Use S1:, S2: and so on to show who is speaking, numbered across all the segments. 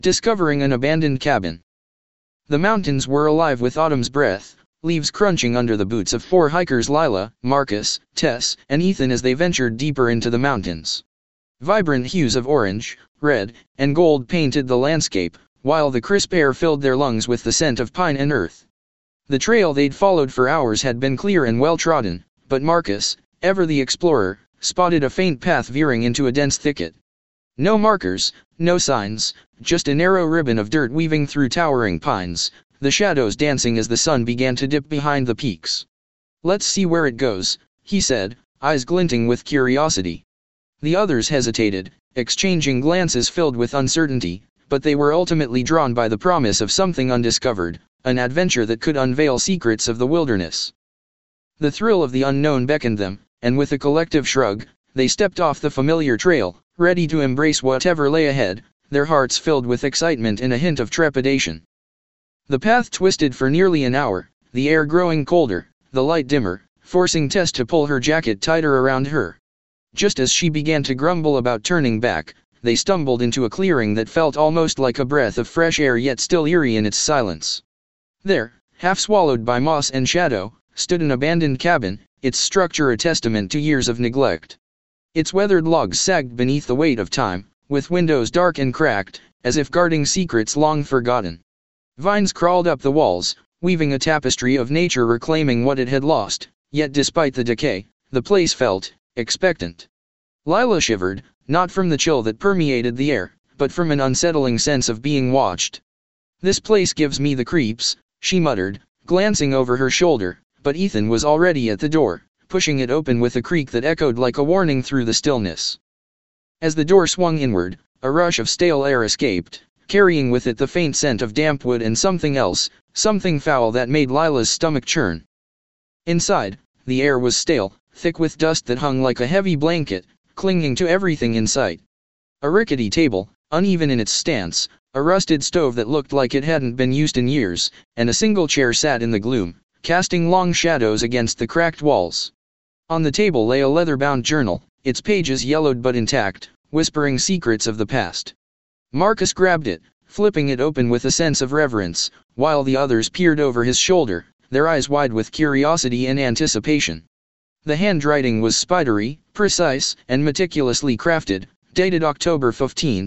S1: Discovering an abandoned cabin. The mountains were alive with autumn's breath, leaves crunching under the boots of four hikers: Lila, Marcus, Tess, and Ethan, as they ventured deeper into the mountains. Vibrant hues of orange, red, and gold painted the landscape, while the crisp air filled their lungs with the scent of pine and earth. The trail they'd followed for hours had been clear and well-trodden, but Marcus, ever the explorer, spotted a faint path veering into a dense thicket. No markers, no signs, just a narrow ribbon of dirt weaving through towering pines, the shadows dancing as the sun began to dip behind the peaks. "Let's see where it goes," he said, eyes glinting with curiosity. The others hesitated, exchanging glances filled with uncertainty, but they were ultimately drawn by the promise of something undiscovered, an adventure that could unveil secrets of the wilderness. The thrill of the unknown beckoned them, and with a collective shrug, they stepped off the familiar trail, ready to embrace whatever lay ahead, their hearts filled with excitement and a hint of trepidation. The path twisted for nearly an hour, the air growing colder, the light dimmer, forcing Tess to pull her jacket tighter around her. Just as she began to grumble about turning back, they stumbled into a clearing that felt almost like a breath of fresh air, yet still eerie in its silence. There, half swallowed by moss and shadow, stood an abandoned cabin, its structure a testament to years of neglect. Its weathered logs sagged beneath the weight of time, with windows dark and cracked, as if guarding secrets long forgotten. Vines crawled up the walls, weaving a tapestry of nature reclaiming what it had lost, yet despite the decay, the place felt expectant. Lila shivered, not from the chill that permeated the air, but from an unsettling sense of being watched. "This place gives me the creeps," she muttered, glancing over her shoulder, but Ethan was already at the door, pushing it open with a creak that echoed like a warning through the stillness. As the door swung inward, a rush of stale air escaped, carrying with it the faint scent of damp wood and something else, something foul that made Lila's stomach churn. Inside, the air was stale, thick with dust that hung like a heavy blanket, clinging to everything in sight. A rickety table, uneven in its stance, a rusted stove that looked like it hadn't been used in years, and a single chair sat in the gloom, casting long shadows against the cracked walls. On the table lay a leather-bound journal, its pages yellowed but intact, whispering secrets of the past. Marcus grabbed it, flipping it open with a sense of reverence, while the others peered over his shoulder, their eyes wide with curiosity and anticipation. The handwriting was spidery, precise, and meticulously crafted, dated October 15,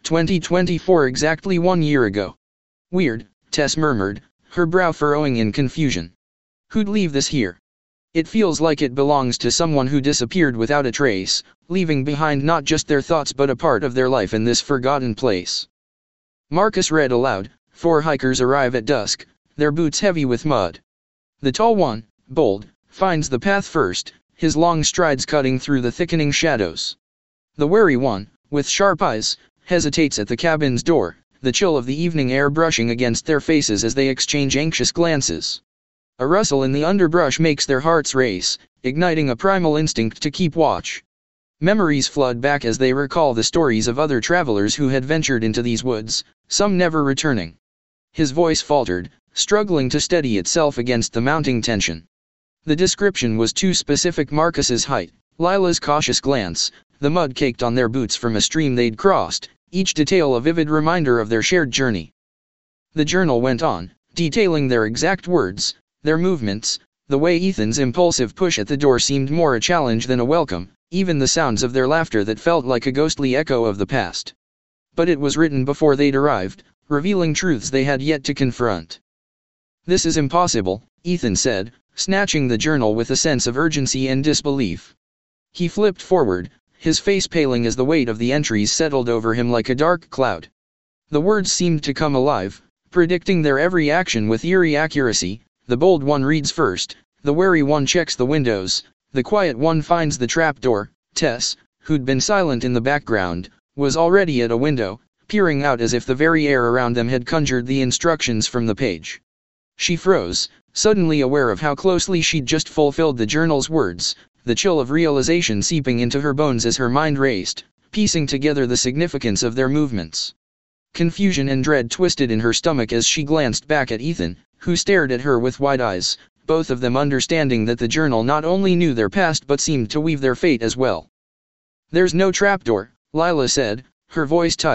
S1: 2024, exactly 1 year ago. "Weird," Tess murmured, her brow furrowing in confusion. "Who'd leave this here? It feels like it belongs to someone who disappeared without a trace, leaving behind not just their thoughts but a part of their life in this forgotten place." Marcus read aloud, "4 hikers arrive at dusk, their boots heavy with mud. The tall one, bold, finds the path first, his long strides cutting through the thickening shadows. The wary one, with sharp eyes, hesitates at the cabin's door, the chill of the evening air brushing against their faces as they exchange anxious glances. A rustle in the underbrush makes their hearts race, igniting a primal instinct to keep watch. Memories flood back as they recall the stories of other travelers who had ventured into these woods, some never returning." His voice faltered, struggling to steady itself against the mounting tension. The description was too specific: Marcus's height, Lila's cautious glance, the mud caked on their boots from a stream they'd crossed, each detail a vivid reminder of their shared journey. The journal went on, detailing their exact words, their movements. The way Ethan's impulsive push at the door seemed more a challenge than a welcome, even the sounds of their laughter that felt like a ghostly echo of the past. But it was written before they'd arrived, revealing truths they had yet to confront. "This is impossible," Ethan said, snatching the journal with a sense of urgency and disbelief. He flipped forward, his face paling as the weight of the entries settled over him like a dark cloud. The words seemed to come alive, predicting their every action with eerie accuracy. "The bold one reads first, the wary one checks the windows, the quiet one finds the trapdoor." Tess, who'd been silent in the background, was already at a window, peering out as if the very air around them had conjured the instructions from the page. She froze, suddenly aware of how closely she'd just fulfilled the journal's words, the chill of realization seeping into her bones as her mind raced, piecing together the significance of their movements. Confusion and dread twisted in her stomach as she glanced back at Ethan, who stared at her with wide eyes, both of them understanding that the journal not only knew their past but seemed to weave their fate as well. "There's no trapdoor," Lila said, her voice tight,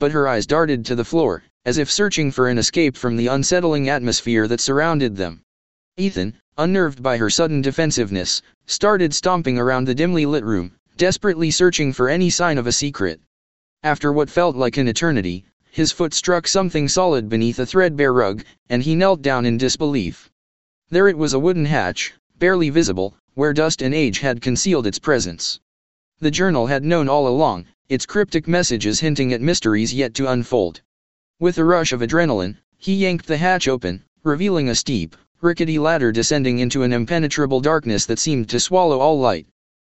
S1: but her eyes darted to the floor, as if searching for an escape from the unsettling atmosphere that surrounded them. Ethan, unnerved by her sudden defensiveness, started stomping around the dimly lit room, desperately searching for any sign of a secret. After what felt like an eternity, his foot struck something solid beneath a threadbare rug, and he knelt down in disbelief. There it was, a wooden hatch, barely visible, where dust and age had concealed its presence. The journal had known all along, its cryptic messages hinting at mysteries yet to unfold. With a rush of adrenaline, he yanked the hatch open, revealing a steep, rickety ladder descending into an impenetrable darkness that seemed to swallow all light.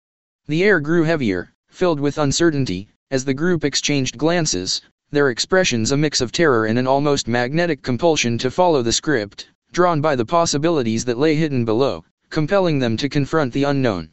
S1: The air grew heavier, filled with uncertainty, as the group exchanged glances, their expressions a mix of terror and an almost magnetic compulsion to follow the script, drawn by the possibilities that lay hidden below, compelling them to confront the unknown.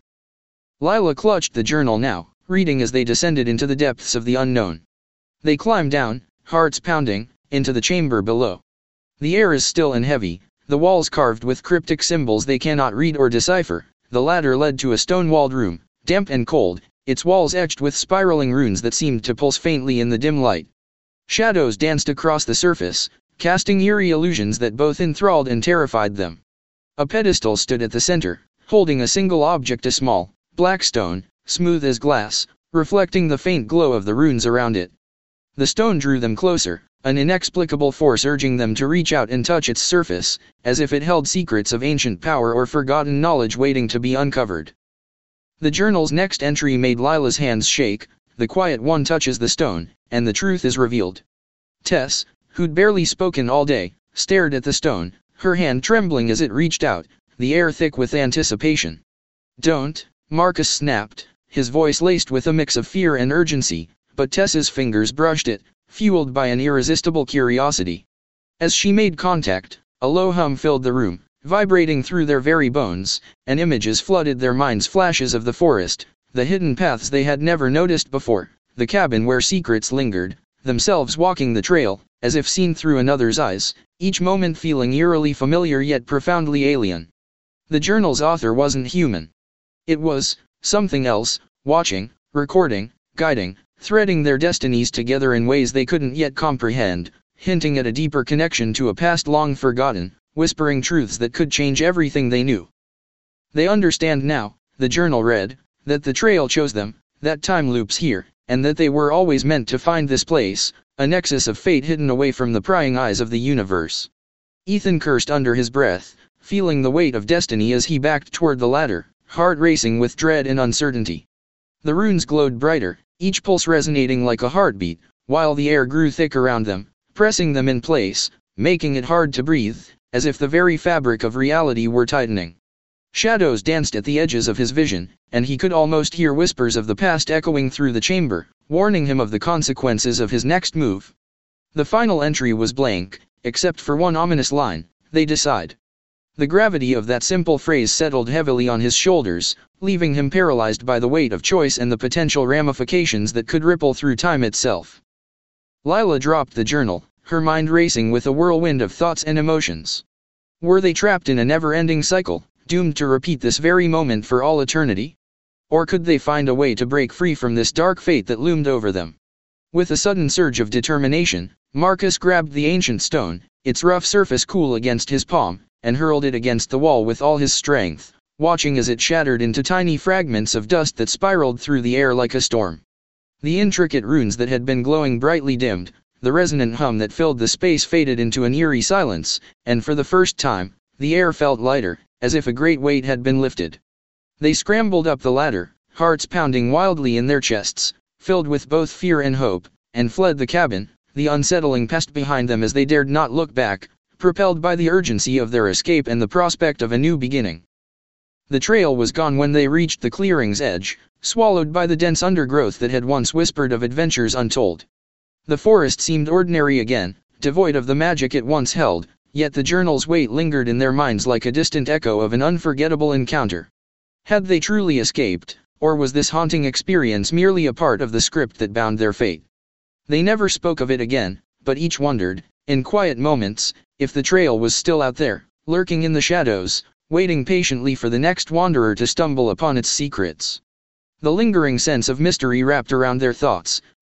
S1: Lila clutched the journal now, reading as they descended into the depths of the unknown. They climbed down, hearts pounding, into the chamber below. The air is still and heavy, the walls carved with cryptic symbols they cannot read or decipher. The ladder led to a stone-walled room, damp and cold, its walls etched with spiraling runes that seemed to pulse faintly in the dim light. Shadows danced across the surface, casting eerie illusions that both enthralled and terrified them. A pedestal stood at the center, holding a single object, a small, black stone, smooth as glass, reflecting the faint glow of the runes around it. The stone drew them closer, an inexplicable force urging them to reach out and touch its surface, as if it held secrets of ancient power or forgotten knowledge waiting to be uncovered. The journal's next entry made Lila's hands shake. The quiet one touches the stone, and the truth is revealed. Tess, who'd barely spoken all day, stared at the stone, her hand trembling as it reached out, the air thick with anticipation. "Don't," Marcus snapped, his voice laced with a mix of fear and urgency, but Tess's fingers brushed it, fueled by an irresistible curiosity. As she made contact, a low hum filled the room, vibrating through their very bones, and images flooded their minds, flashes of the forest, the hidden paths they had never noticed before, the cabin where secrets lingered, themselves walking the trail, as if seen through another's eyes, each moment feeling eerily familiar yet profoundly alien. The journal's author wasn't human. It was something else, watching, recording, guiding, threading their destinies together in ways they couldn't yet comprehend, hinting at a deeper connection to a past long forgotten, whispering truths that could change everything they knew. They understand now, the journal read, that the trail chose them, that time loops here, and that they were always meant to find this place, a nexus of fate hidden away from the prying eyes of the universe. Ethan cursed under his breath, feeling the weight of destiny as he backed toward the ladder, heart racing with dread and uncertainty. The runes glowed brighter, each pulse resonating like a heartbeat, while the air grew thick around them, pressing them in place, making it hard to breathe, as if the very fabric of reality were tightening. Shadows danced at the edges of his vision, and he could almost hear whispers of the past echoing through the chamber, warning him of the consequences of his next move. The final entry was blank, except for one ominous line, "They decide." The gravity of that simple phrase settled heavily on his shoulders, leaving him paralyzed by the weight of choice and the potential ramifications that could ripple through time itself. Lila dropped the journal, her mind racing with a whirlwind of thoughts and emotions. Were they trapped in a never-ending cycle, doomed to repeat this very moment for all eternity? Or could they find a way to break free from this dark fate that loomed over them? With a sudden surge of determination, Marcus grabbed the ancient stone, its rough surface cool against his palm, and hurled it against the wall with all his strength, watching as it shattered into tiny fragments of dust that spiraled through the air like a storm. The intricate runes that had been glowing brightly dimmed, the resonant hum that filled the space faded into an eerie silence, and for the first time, the air felt lighter, as if a great weight had been lifted. They scrambled up the ladder, hearts pounding wildly in their chests, filled with both fear and hope, and fled the cabin, the unsettling past behind them as they dared not look back, propelled by the urgency of their escape and the prospect of a new beginning. The trail was gone when they reached the clearing's edge, swallowed by the dense undergrowth that had once whispered of adventures untold. The forest seemed ordinary again, devoid of the magic it once held, yet the journal's weight lingered in their minds like a distant echo of an unforgettable encounter. Had they truly escaped, or was this haunting experience merely a part of the script that bound their fate? They never spoke of it again, but each wondered, in quiet moments, if the trail was still out there, lurking in the shadows, waiting patiently for the next wanderer to stumble upon its secrets. The lingering sense of mystery wrapped around their thoughts,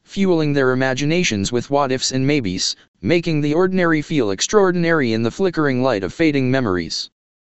S1: fueling their imaginations with what-ifs and maybes, making the ordinary feel extraordinary in the flickering light of fading memories.